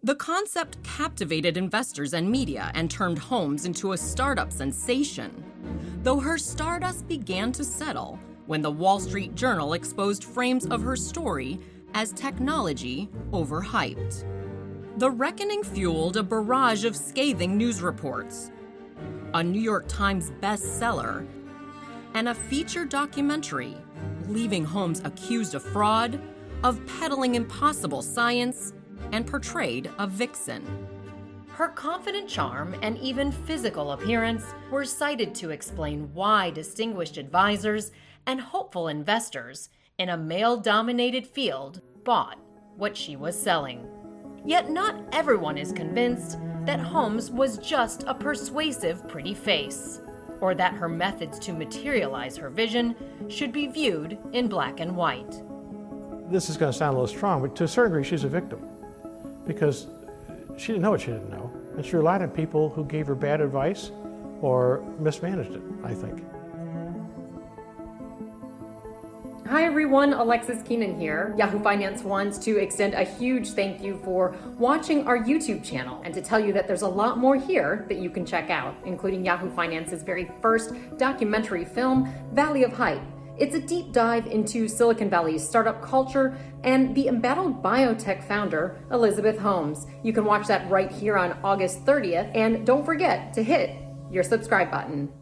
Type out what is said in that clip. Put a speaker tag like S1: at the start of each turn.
S1: The concept captivated investors and media and turned Holmes into a startup sensation, though her stardust began to settle when the Wall Street Journal exposed frames of her story as technology overhyped. The reckoning fueled a barrage of scathing news reports, a New York Times bestseller, and a feature documentary, leaving Holmes accused of fraud, of peddling impossible science, and portrayed a vixen. Her confident charm and even physical appearance were cited to explain why distinguished advisors and hopeful investors in a male-dominated field bought what she was selling. Yet not everyone is convinced that Holmes was just a persuasive pretty face, or that her methods to materialize her vision should be viewed in black and white.
S2: This is going to sound a little strong, but to a certain degree she's a victim, because she didn't know what she didn't know, and she relied on people who gave her bad advice or mismanaged it, I think.
S3: Hi everyone, Alexis Keenan here. Yahoo Finance wants to extend a huge thank you for watching our YouTube channel and to tell you that there's a lot more here that you can check out, including Yahoo Finance's very first documentary film, Valley of Hype. It's a deep dive into Silicon Valley's startup culture and the embattled biotech founder, Elizabeth Holmes. You can watch that right here on August 30th, and don't forget to hit your subscribe button.